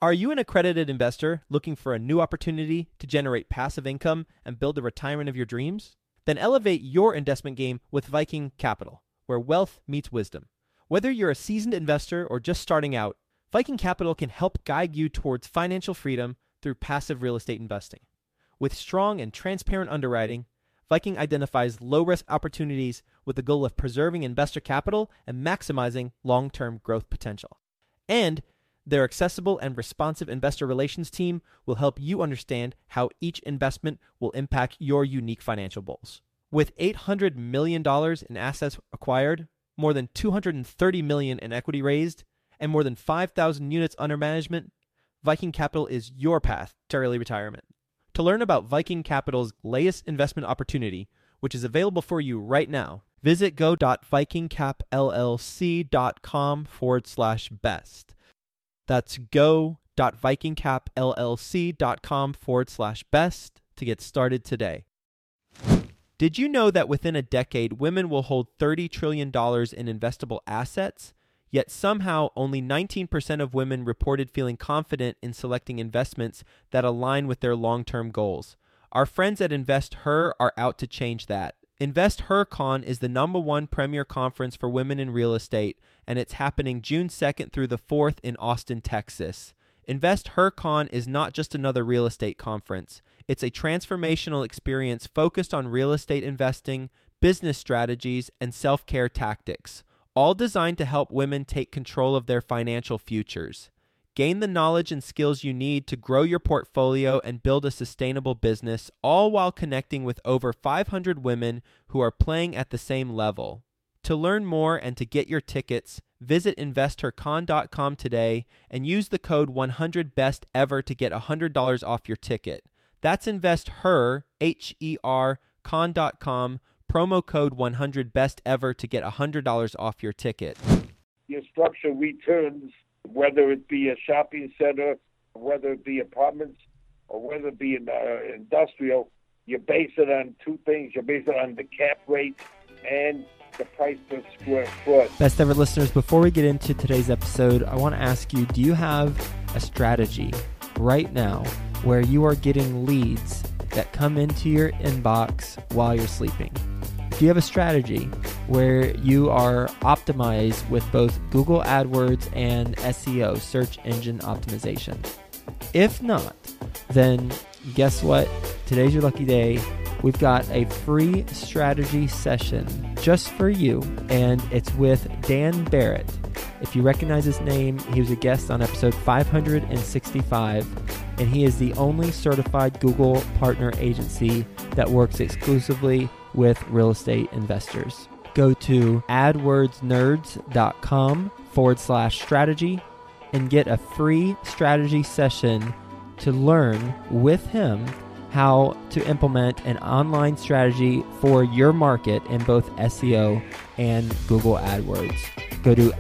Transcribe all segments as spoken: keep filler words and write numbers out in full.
Are you an accredited investor looking for a new opportunity to generate passive income and build the retirement of your dreams? Then elevate your investment game with Viking Capital, where wealth meets wisdom. Whether you're a seasoned investor or just starting out, Viking Capital can help guide you towards financial freedom through passive real estate investing. With strong and transparent underwriting, Viking identifies low-risk opportunities with the goal of preserving investor capital and maximizing long-term growth potential. And their accessible and responsive investor relations team will help you understand how each investment will impact your unique financial goals. With eight hundred million dollars in assets acquired, more than two hundred thirty million dollars in equity raised, and more than five thousand units under management, Viking Capital is your path to early retirement. To learn about Viking Capital's latest investment opportunity, which is available for you right now, visit go.vikingcapllc.com forward slash best. That's go.vikingcapllc.com forward slash best to get started today. Did you know that within a decade, women will hold thirty trillion dollars in investable assets? Yet somehow only nineteen percent of women reported feeling confident in selecting investments that align with their long-term goals. Our friends at InvestHer are out to change that. InvestHerCon is the number one premier conference for women in real estate, and it's happening June second through the fourth in Austin, Texas. InvestHerCon is not just another real estate conference. It's a transformational experience focused on real estate investing, business strategies, and self-care tactics, all designed to help women take control of their financial futures. Gain the knowledge and skills you need to grow your portfolio and build a sustainable business, all while connecting with over five hundred women who are playing at the same level. To learn more and to get your tickets, visit investor con dot com today and use the code one hundred best ever to get one hundred dollars off your ticket. That's InvestHer, H E R, con dot com, promo code one hundred best ever to get one hundred dollars off your ticket. Your structure returns, whether it be a shopping center, whether it be apartments, or whether it be an uh, industrial, you base it on two things. You base it on the cap rate and the price per square foot. Best ever listeners, before we get into today's episode, I want to ask you, do you have a strategy right now where you are getting leads that come into your inbox while you're sleeping? Do you have a strategy where you are optimized with both Google AdWords and S E O, search engine optimization? If not, then guess what? Today's your lucky day. We've got a free strategy session just for you, and it's with Dan Barrett. If you recognize his name, he was a guest on episode five hundred sixty-five, and he is the only certified Google partner agency that works exclusively with real estate investors. Go to adwordsnerds.com forward slash strategy and get a free strategy session to learn with him how to implement an online strategy for your market in both S E O and Google AdWords. Go to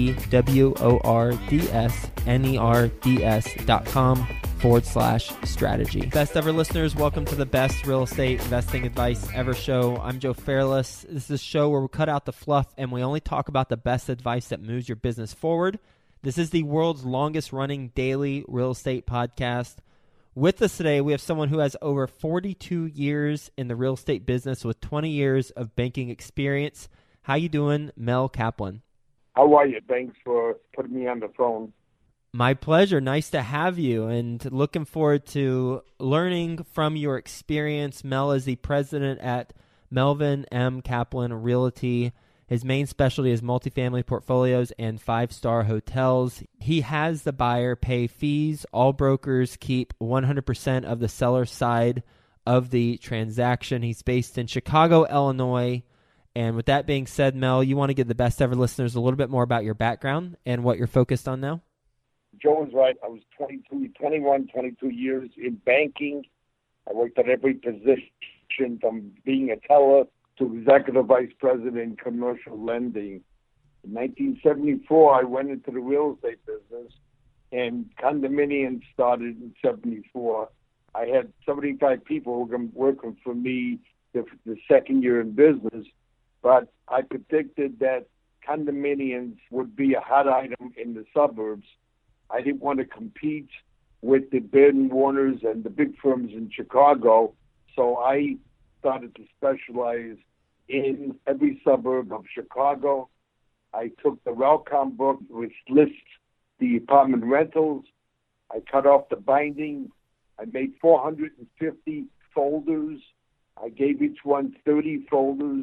adwordsnerds.com forward slash strategy. Best ever listeners, welcome to the best real estate investing advice ever show. I'm Joe Fairless. This is a show where we cut out the fluff and we only talk about the best advice that moves your business forward. This is the world's longest running daily real estate podcast. With us today, we have someone who has over forty-two years in the real estate business with twenty years of banking experience. How you doing, Mel Kaplan? How are you? Thanks for putting me on the phone. My pleasure. Nice to have you, and looking forward to learning from your experience. Mel is the president at Melvin M. Kaplan Realty. His main specialty is multifamily portfolios and five-star hotels. He has the buyer pay fees. All brokers keep one hundred percent of the seller side of the transaction. He's based in Chicago, Illinois. And with that being said, Mel, you want to give the best ever listeners a little bit more about your background and what you're focused on now? Joe is right. I was twenty-two, twenty-one, twenty-two years in banking. I worked at every position from being a teller to executive vice president in commercial lending. In nineteen seventy-four, I went into the real estate business, and condominiums started in seventy-four. I had seventy-five people working for me the, the second year in business, but I predicted that condominiums would be a hot item in the suburbs. I didn't want to compete with the Baird and Warners and the big firms in Chicago, so I started to specialize in every suburb of Chicago. I took the Relcom book, which lists the apartment rentals. I cut off the binding. I made four hundred fifty folders. I gave each one thirty folders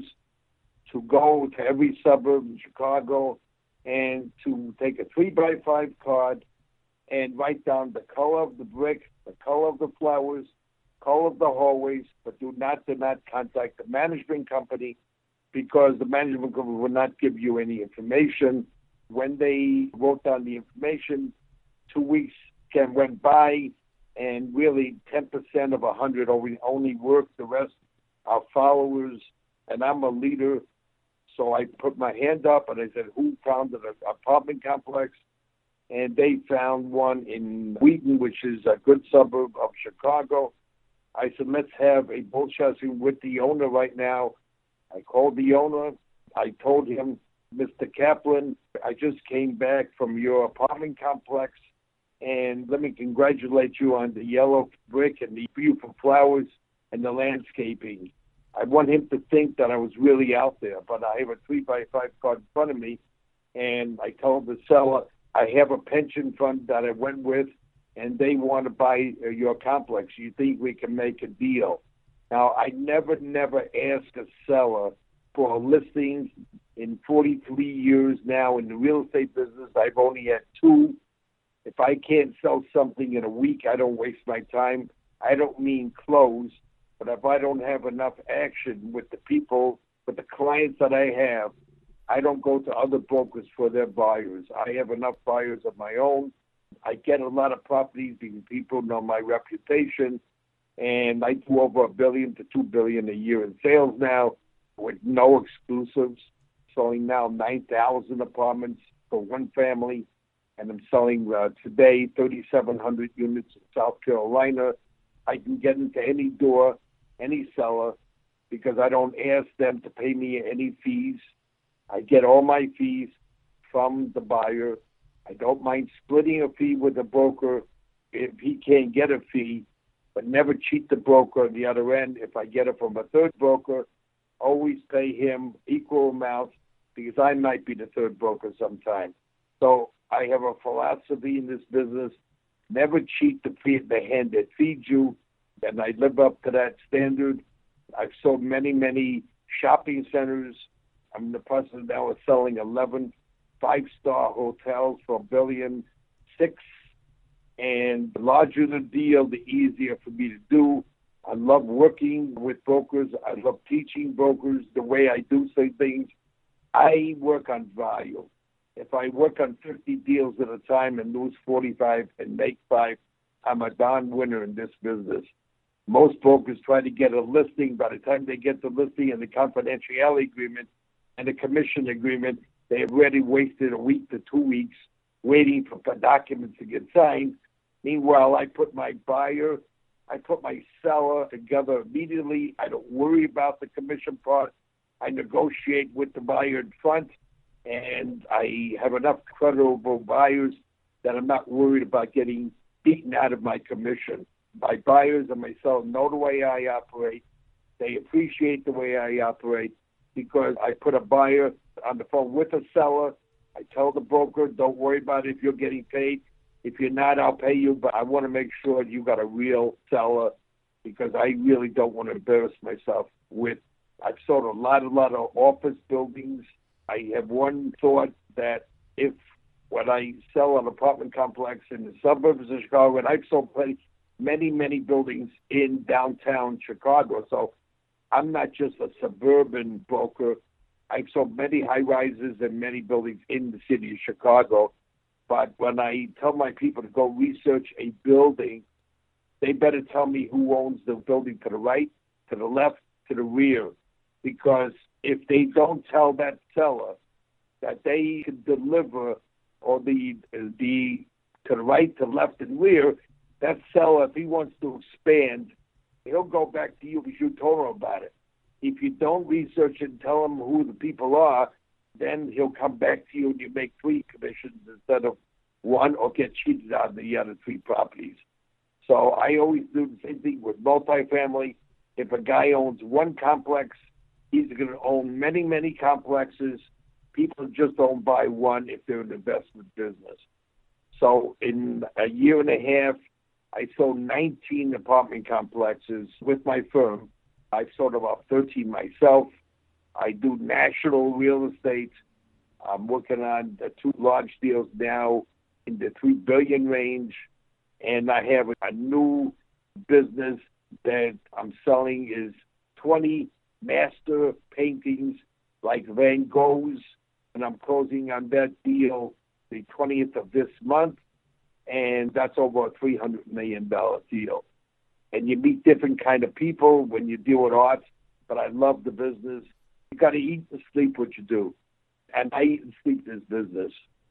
to go to every suburb in Chicago and to take a three by five card and write down the color of the brick, the color of the flowers, color of the hallways, but do not, do not contact the management company because the management company will not give you any information. When they wrote down the information, two weeks can went by, and really ten percent of one hundred only, only worked. The rest are followers, and I'm a leader. So I put my hand up, and I said, who founded an apartment complex? And they found one in Wheaton, which is a good suburb of Chicago. I said, let's have a bull chassis with the owner right now. I called the owner. I told him, Mister Kaplan, I just came back from your apartment complex, and let me congratulate you on the yellow brick and the beautiful flowers and the landscaping. I want him to think that I was really out there, but I have a three by five card in front of me, and I told the seller, I have a pension fund that I went with, and they want to buy uh, your complex. You think we can make a deal? Now, I never, never ask a seller for a listing. In forty-three years now in the real estate business, I've only had two. If I can't sell something in a week, I don't waste my time. I don't mean close, but if I don't have enough action with the people, with the clients that I have, I don't go to other brokers for their buyers. I have enough buyers of my own. I get a lot of properties because people know my reputation, and I do over a billion to two billion a year in sales now with no exclusives. Selling now nine thousand apartments for one family, and I'm selling uh, today thirty-seven hundred units in South Carolina. I can get into any door, any seller, because I don't ask them to pay me any fees. I get all my fees from the buyer. I don't mind splitting a fee with the broker if he can't get a fee, but never cheat the broker on the other end. If I get it from a third broker, always pay him equal amounts because I might be the third broker sometime. So I have a philosophy in this business, never cheat the, fee, the hand that feeds you, and I live up to that standard. I've sold many, many shopping centers. I'm in the process now of selling eleven five-star hotels for a billion six, and the larger the deal, the easier for me to do. I love working with brokers. I love teaching brokers the way I do say things. I work on value. If I work on fifty deals at a time and lose forty-five and make five, I'm a darn winner in this business. Most brokers try to get a listing. By the time they get the listing and the confidentiality agreement and the commission agreement, they have already wasted a week to two weeks waiting for documents to get signed. Meanwhile, I put my buyer, I put my seller together immediately. I don't worry about the commission part. I negotiate with the buyer in front, and I have enough credible buyers that I'm not worried about getting beaten out of my commission. My buyers and myself know the way I operate. They appreciate the way I operate because I put a buyer on the phone with a seller. I tell the broker, don't worry about it if you're getting paid. If you're not, I'll pay you, but I want to make sure you got a real seller because I really don't want to embarrass myself with. I've sold a lot, a lot of office buildings. I have one thought that if when I sell an apartment complex in the suburbs of Chicago, and I've sold plenty, many, many buildings in downtown Chicago, so I'm not just a suburban broker. I've sold many high-rises and many buildings in the city of Chicago. But when I tell my people to go research a building, they better tell me who owns the building to the right, to the left, to the rear. Because if they don't tell that seller that they can deliver or the the to the right, to the left, and rear, that seller, if he wants to expand, he'll go back to you because you told him about it. If you don't research and tell him who the people are, then he'll come back to you and you make three commissions instead of one or get cheated on the other three properties. So I always do the same thing with multifamily. If a guy owns one complex, he's going to own many, many complexes. People just don't buy one if they're an investment business. So in a year and a half, I sold nineteen apartment complexes with my firm. I've sold about thirteen myself. I do national real estate. I'm working on the two large deals now in the three billion range. And I have a new business that I'm selling is twenty master paintings like Van Gogh's. And I'm closing on that deal the twentieth of this month. And that's over a three hundred million dollars deal. And you meet different kind of people when you deal with art, but I love the business. You got to eat and sleep what you do. And I eat and sleep this business.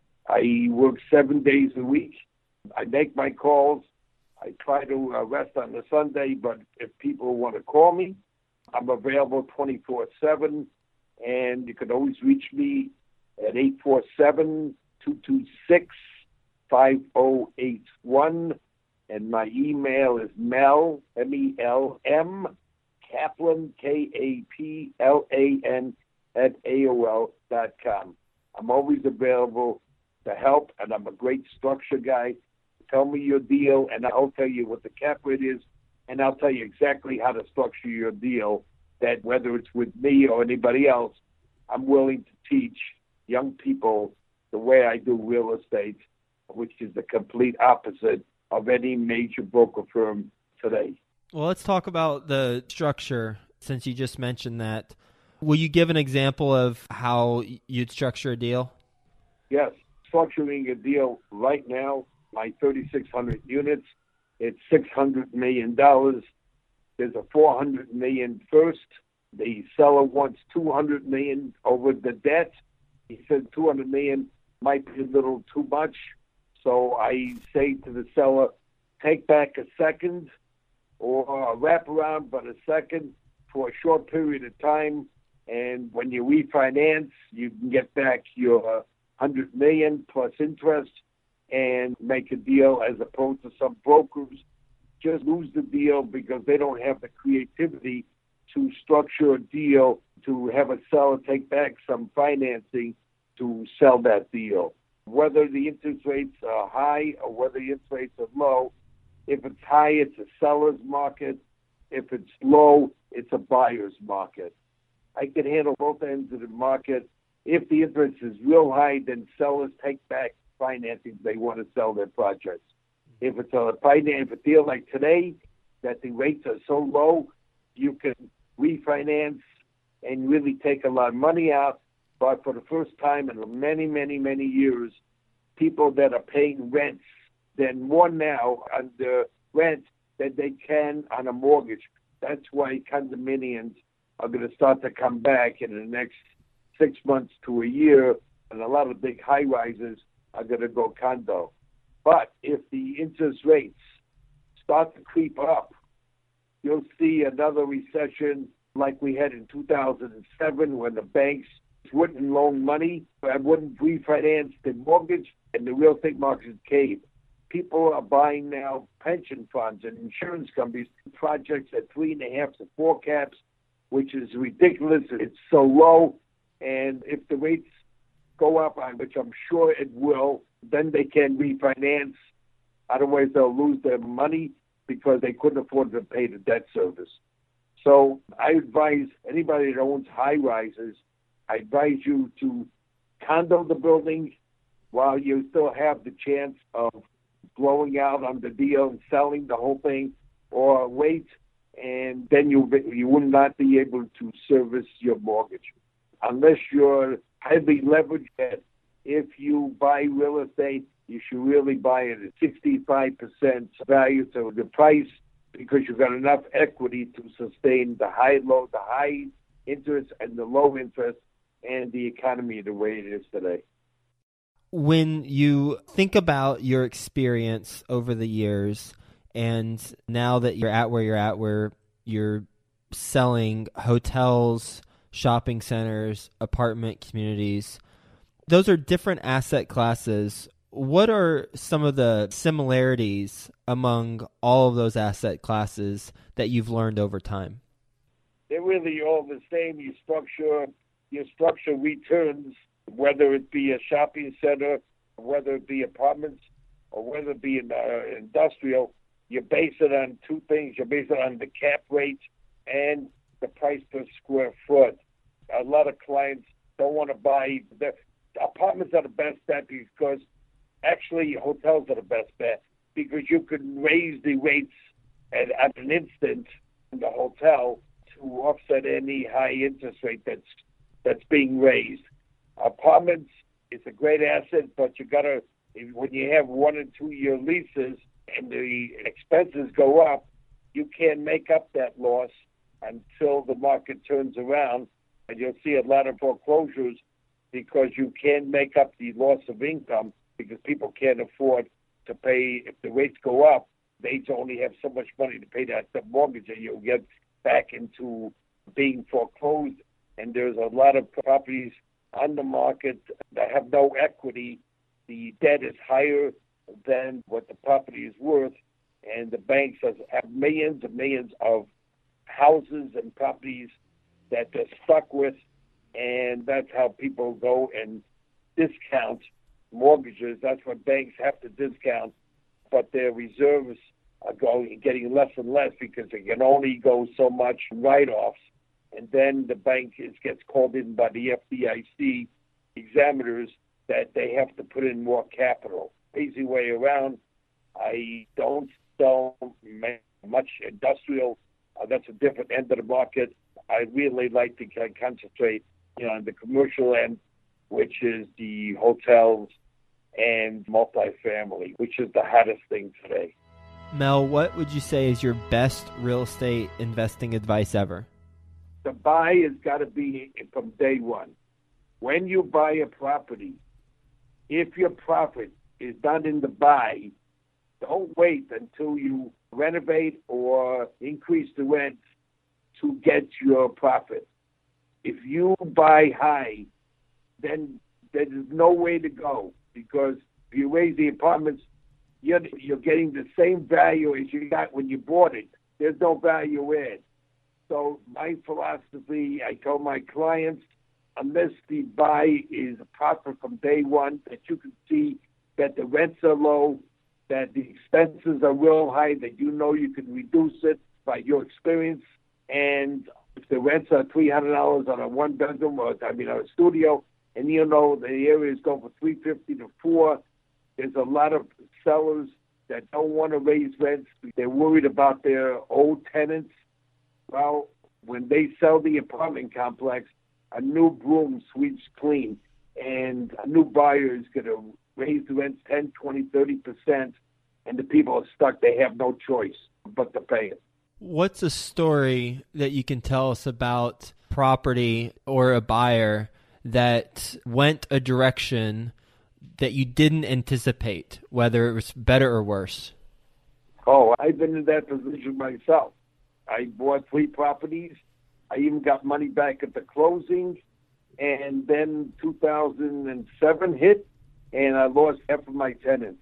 I work seven days a week. I make my calls. I try to uh, rest on the Sunday, but if people want to call me, I'm available twenty-four seven. And you can always reach me at eight four seven, two two six, five oh eight one. And my email is Mel, M E L M, Kaplan, K A P L A N, at A O L dot com. I'm always available to help, and I'm a great structure guy. Tell me your deal, and I'll tell you what the cap rate is, and I'll tell you exactly how to structure your deal, that whether it's with me or anybody else, I'm willing to teach young people the way I do real estate, which is the complete opposite of any major broker firm today. Well, let's talk about the structure, since you just mentioned that. Will you give an example of how you'd structure a deal? Yes. Structuring a deal right now, my thirty-six hundred units, it's six hundred million dollars. There's a four hundred million dollars first. The seller wants two hundred million dollars over the debt. He said two hundred million dollars might be a little too much. So I say to the seller, take back a second or a wraparound, but a second for a short period of time. And when you refinance, you can get back your one hundred million dollars plus interest and make a deal, as opposed to some brokers just lose the deal because they don't have the creativity to structure a deal to have a seller take back some financing to sell that deal. Whether the interest rates are high or whether the interest rates are low, if it's high, it's a seller's market. If it's low, it's a buyer's market. I can handle both ends of the market. If the interest is real high, then sellers take back financing if they want to sell their projects. If it's a finance, if a deal like today, that the rates are so low, you can refinance and really take a lot of money out. But for the first time in many, many, many years, people that are paying rents, then more now on the rent than they can on a mortgage. That's why condominiums are going to start to come back in the next six months to a year, and a lot of big high-rises are going to go condo. But if the interest rates start to creep up, you'll see another recession like we had in two thousand seven when the banks wouldn't loan money and wouldn't refinance the mortgage, and the real estate market caved. People are buying now pension funds and insurance companies projects at three and a half to four caps, which is ridiculous. It's so low, and if the rates go up, which I'm sure it will, then they can refinance. Otherwise, they'll lose their money because they couldn't afford to pay the debt service. So I advise anybody that owns high-rises, I advise you to condo the building while you still have the chance of blowing out on the deal and selling the whole thing, or wait, and then you you will not be able to service your mortgage. Unless you're highly leveraged, if you buy real estate, you should really buy it at sixty-five percent value to the price, because you've got enough equity to sustain the high, low, the high interest and the low interest, and the economy the way it is today. When you think about your experience over the years, and now that you're at where you're at, where you're selling hotels, shopping centers, apartment communities, those are different asset classes. what are some of the similarities among all of those asset classes that you've learned over time? They're really all the same. You structure, you structure returns, whether it be a shopping center, whether it be apartments, or whether it be an uh, industrial. You base it on two things. You base it on the cap rate and the price per square foot. A lot of clients don't want to buy. The apartments are the best bet because actually hotels are the best bet because you can raise the rates at, at an instant in the hotel to offset any high interest rate that's that's being raised. Apartments is a great asset, but you gotta when you have one and two year leases and the expenses go up, you can't make up that loss until the market turns around, and you'll see a lot of foreclosures because you can't make up the loss of income because people can't afford to pay. If the rates go up, they only have so much money to pay that the mortgage, and you'll get back into being foreclosed. And there's a lot of properties on the market that have no equity. The debt is higher than what the property is worth, and the banks have millions and millions of houses and properties that they're stuck with, and that's how people go and discount mortgages. That's what banks have to discount, but their reserves are going getting less and less because they can only go so much write-offs, and then the bank is, gets called in by the F D I C examiners that they have to put in more capital. Easy way around. I don't sell much industrial. Uh, that's a different end of the market. I really like to concentrate, you know, on the commercial end, which is the hotels and multifamily, which is the hottest thing today. Mel, what would you say is your best real estate investing advice ever? The buy has got to be from day one. When you buy a property, if your profit is done in the buy, don't wait until you renovate or increase the rent to get your profit. If you buy high, then there's no way to go because if you raise the apartments, you're, you're getting the same value as you got when you bought it. There's no value add. So my philosophy, I tell my clients, unless the buy is a profit from day one, that you can see that the rents are low, that the expenses are real high, that you know you can reduce it by your experience. And if the rents are three hundred dollars on a one bedroom or, I mean, on a studio, and you know the area is going from three fifty to four, there's a lot of sellers that don't want to raise rents. They're worried about their old tenants. Well, when they sell the apartment complex, a new broom sweeps clean, and a new buyer is going to raise the rents ten, twenty, thirty percent, and the people are stuck. They have no choice but to pay it. What's a story that you can tell us about property or a buyer that went a direction that you didn't anticipate, whether it was better or worse? Oh, I've been in that position myself. I bought three properties. I even got money back at the closing, and then two thousand seven hit, and I lost half of my tenants.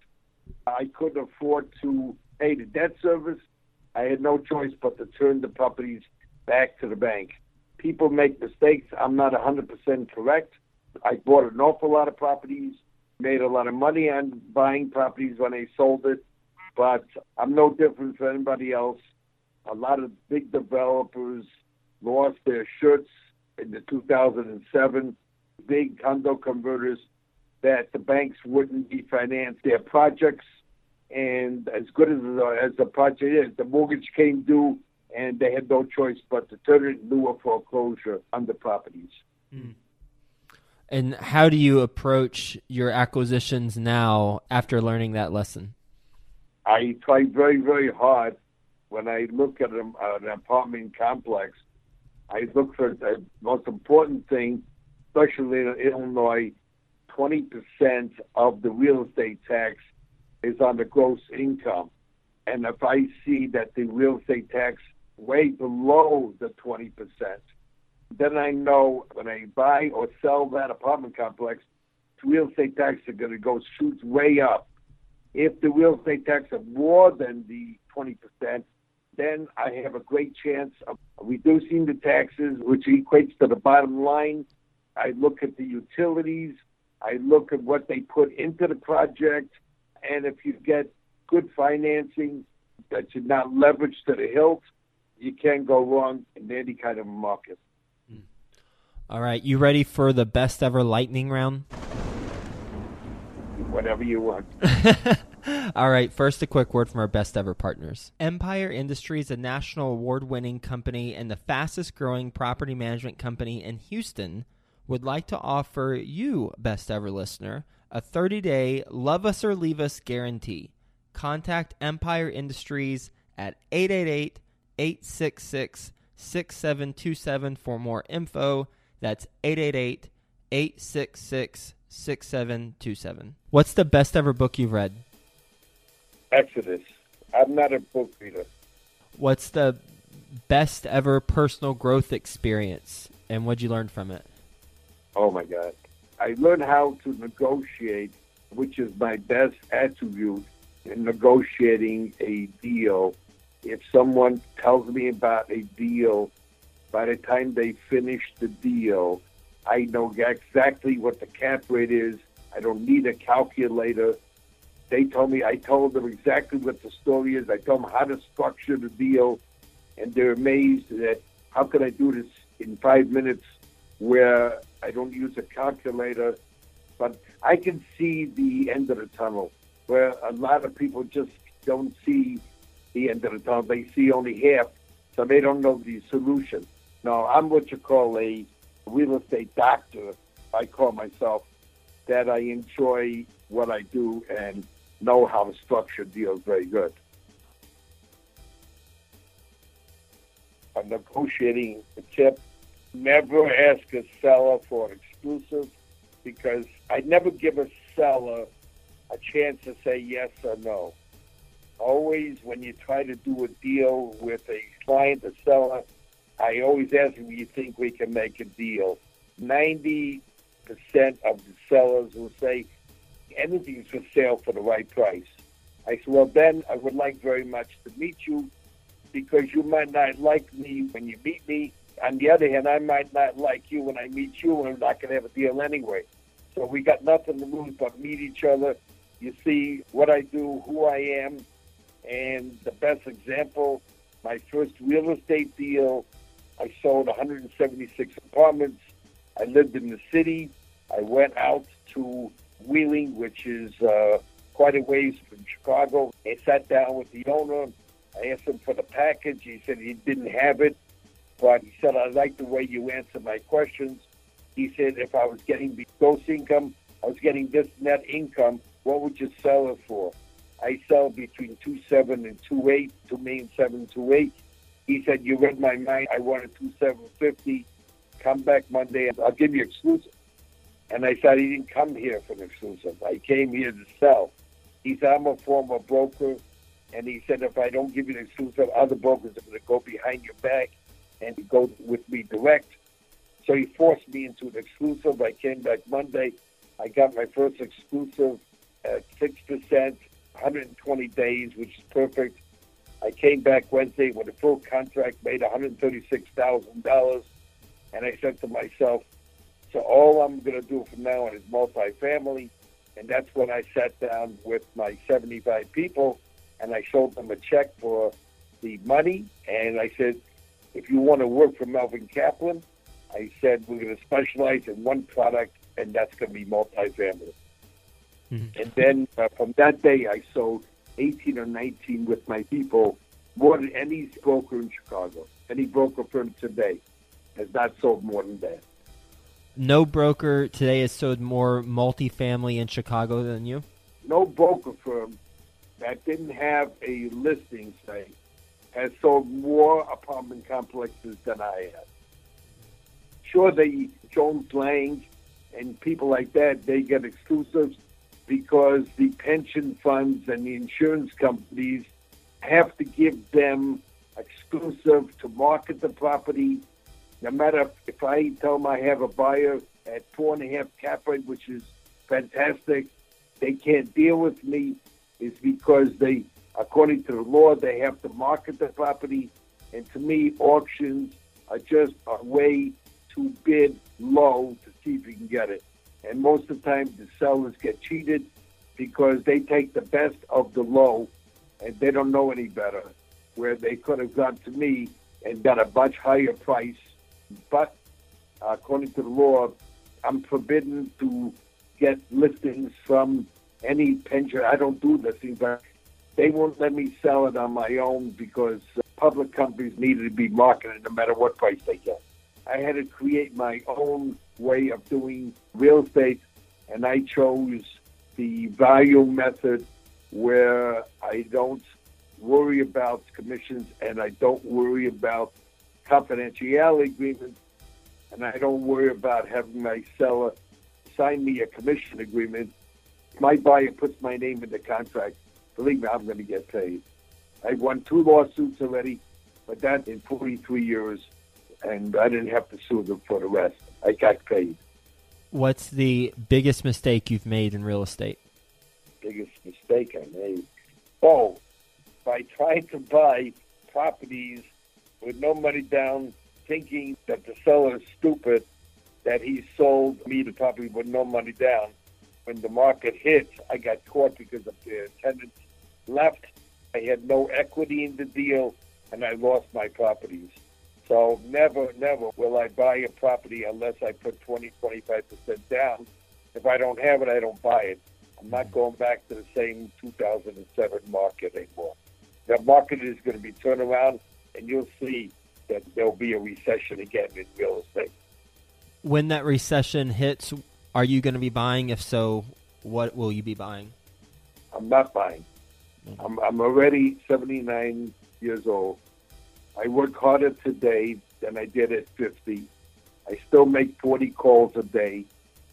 I couldn't afford to pay the debt service. I had no choice but to turn the properties back to the bank. People make mistakes. I'm not one hundred percent correct. I bought an awful lot of properties, made a lot of money on buying properties when I sold it, but I'm no different from anybody else. A lot of big developers lost their shirts in the two thousand seven, big condo converters, that the banks wouldn't refinance their projects. And as good as the, as the project is, the mortgage came due, and they had no choice but to turn it into a foreclosure on the properties. Mm. And how do you approach your acquisitions now after learning that lesson? I try very, very hard when I look at an, an apartment complex. I look for the most important thing, especially in Illinois, twenty percent of the real estate tax is on the gross income. And if I see that the real estate tax way below the twenty percent, then I know when I buy or sell that apartment complex, real estate taxes are going to go shoot way up. If the real estate tax are more than the twenty percent, then I have a great chance of reducing the taxes, which equates to the bottom line. I look at the utilities. I look at what they put into the project. And if you get good financing that you're not leveraged to the hilt, you can't go wrong in any kind of market. All right. You ready for the best ever lightning round? Whatever you want. All right, first a quick word from our best ever partners. Empire Industries, a national award-winning company and the fastest growing property management company in Houston, would like to offer you, best ever listener, a thirty-day love us or leave us guarantee. Contact Empire Industries at eight eight eight, eight six six, six seven two seven for more info. That's eight eight eight, eight six six, six seven two seven. What's the best ever book you've read? Exodus. I'm not a book reader. What's the best ever personal growth experience, and what'd you learn from it? Oh, my God. I learned how to negotiate, which is my best attribute in negotiating a deal. If someone tells me about a deal, by the time they finish the deal, I know exactly what the cap rate is. I don't need a calculator. They told me, I told them exactly what the story is. I told them how to structure the deal, and they're amazed that how can I do this in five minutes where I don't use a calculator. But I can see the end of the tunnel, where a lot of people just don't see the end of the tunnel. They see only half, so they don't know the solution. No, I'm what you call a real estate doctor, I call myself, that I enjoy what I do and know how to structure deals very good. I'm negotiating a tip. Never ask a seller for an exclusive, because I never give a seller a chance to say yes or no. Always, when you try to do a deal with a client, a seller, I always ask them, do you think we can make a deal? ninety percent of the sellers will say, anything's for sale for the right price. I said, well, then I would like very much to meet you, because you might not like me when you meet me. On the other hand, I might not like you when I meet you, and we're not going to have a deal anyway. So we got nothing to lose but meet each other. You see what I do, who I am, and the best example, my first real estate deal, I sold one hundred seventy-six apartments. I lived in the city. I went out to Wheeling, which is uh, quite a ways from Chicago. I sat down with the owner. I asked him for the package. He said he didn't have it, but he said, I like the way you answer my questions. He said, if I was getting the gross income, I was getting this net income, what would you sell it for? I sell between two seven and two eight, two million seven, two eight. He said, you read my mind. I wanted two seven fifty. Come back Monday, and I'll give you exclusive. And I said, he didn't come here for an exclusive. I came here to sell. He said, I'm a former broker. And he said, if I don't give you an exclusive, other brokers are going to go behind your back and go with me direct. So he forced me into an exclusive. I came back Monday. I got my first exclusive at six percent, one hundred twenty days, which is perfect. I came back Wednesday with a full contract, made one hundred thirty-six thousand dollars. And I said to myself, so all I'm going to do from now on is multifamily. And that's when I sat down with my seventy-five people, and I showed them a check for the money. And I said, if you want to work for Melvin Kaplan, I said, we're going to specialize in one product, and that's going to be multifamily. Mm-hmm. And then uh, from that day, I sold eighteen or nineteen with my people, more than any broker in Chicago. Any broker firm today has not sold more than that. No broker today has sold more multifamily in Chicago than you? No broker firm that didn't have a listing, say, has sold more apartment complexes than I have. Sure, they, Jones Lang and people like that, they get exclusives because the pension funds and the insurance companies have to give them exclusive to market the property. No matter if I tell them I have a buyer at four and a half cap rate, which is fantastic. They can't deal with me. It's because they, according to the law, they have to market the property. And to me, auctions are just a way to bid low to see if you can get it. And most of the time, the sellers get cheated because they take the best of the low, and they don't know any better, where they could have gone to me and got a much higher price. But uh, according to the law, I'm forbidden to get listings from any pension. I don't do listings, but they won't let me sell it on my own because uh, public companies needed to be marketed no matter what price they get. I had to create my own way of doing real estate, and I chose the value method where I don't worry about commissions and I don't worry about confidentiality agreements, and I don't worry about having my seller sign me a commission agreement. If my buyer puts my name in the contract, believe me, I'm going to get paid. I've won two lawsuits already, but that in forty-three years, and I didn't have to sue them for the rest. I got paid. What's the biggest mistake you've made in real estate? Biggest mistake I made? Oh, by trying to buy properties with no money down, thinking that the seller is stupid, that he sold me the property with no money down. When the market hits, I got caught because of the tenants left. I had no equity in the deal, and I lost my properties. So never, never will I buy a property unless I put twenty, twenty-five percent down. If I don't have it, I don't buy it. I'm not going back to the same two thousand seven market anymore. The market is going to be turned around, and you'll see that there'll be a recession again in real estate. When that recession hits, are you going to be buying? If so, what will you be buying? I'm not buying. I'm, I'm already seventy-nine years old. I work harder today than I did at fifty. I still make forty calls a day,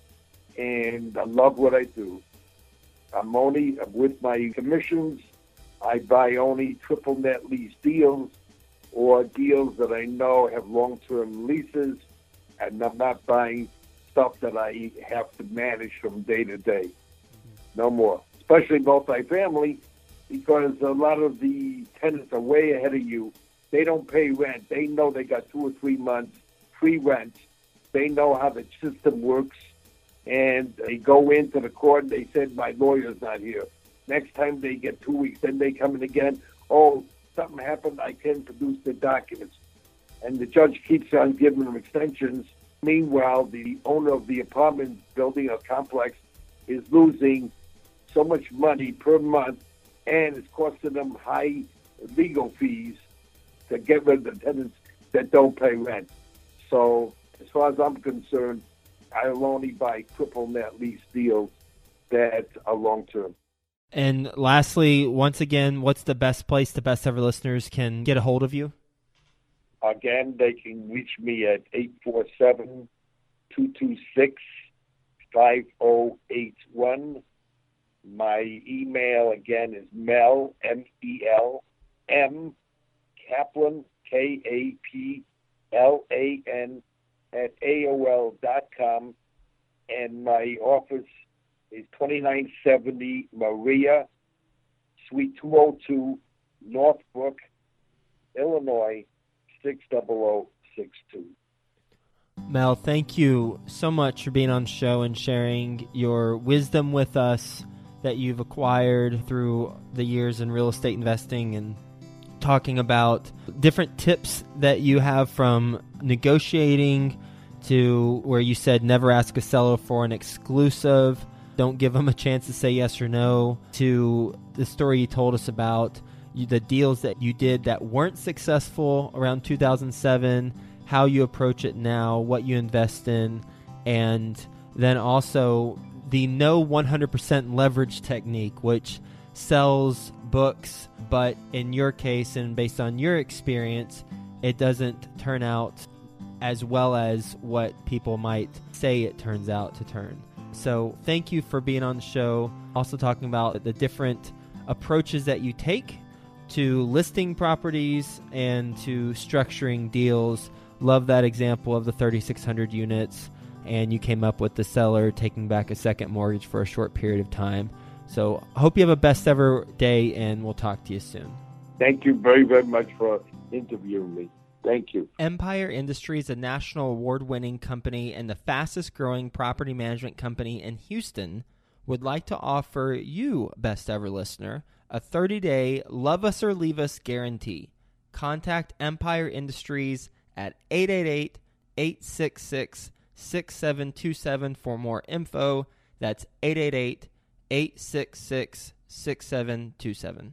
and I love what I do. I'm only, with my commissions, I buy only triple net lease deals or deals that I know have long-term leases, and I'm not buying stuff that I have to manage from day to day. No more. Especially multifamily, because a lot of the tenants are way ahead of you. They don't pay rent. They know they got two or three months free rent. They know how the system works. And they go into the court and they said, my lawyer's not here. Next time they get two weeks, then they come in again. Oh, something happened. I can't produce the documents. And the judge keeps on giving them extensions. Meanwhile, the owner of the apartment building or complex is losing so much money per month, and it's costing them high legal fees to get rid of the tenants that don't pay rent. So as far as I'm concerned, I'll only buy triple net lease deals that are long-term. And lastly, once again, what's the best place the Best Ever listeners can get a hold of you? Again, they can reach me at eight four seven, two two six, five zero eight one. My email, again, is Mel, M E L, M, Kaplan, K A P L A N, at A O L dot com. And my office is twenty-nine seventy Maria, Suite two oh two, Northbrook, Illinois, six zero zero six two. Mel, thank you so much for being on the show and sharing your wisdom with us that you've acquired through the years in real estate investing, and talking about different tips that you have, from negotiating to where you said never ask a seller for an exclusive, don't give them a chance to say yes or no, to the story you told us about you, the deals that you did that weren't successful around two thousand seven, how you approach it now, what you invest in, and then also the no one hundred percent leverage technique, which sells books, but in your case and based on your experience, it doesn't turn out as well as what people might say it turns out to turn. So thank you for being on the show. Also talking about the different approaches that you take to listing properties and to structuring deals. Love that example of the thirty-six hundred units. and you came up with the seller taking back a second mortgage for a short period of time. So I hope you have a best ever day, and we'll talk to you soon. Thank you very, very much for interviewing me. Thank you. Empire Industries, a national award-winning company and the fastest-growing property management company in Houston, would like to offer you, best ever listener, a thirty-day love us or leave us guarantee. Contact Empire Industries at eight eight eight, eight six six, six seven two seven for more info. That's eight eight eight, eight six six, six seven two seven.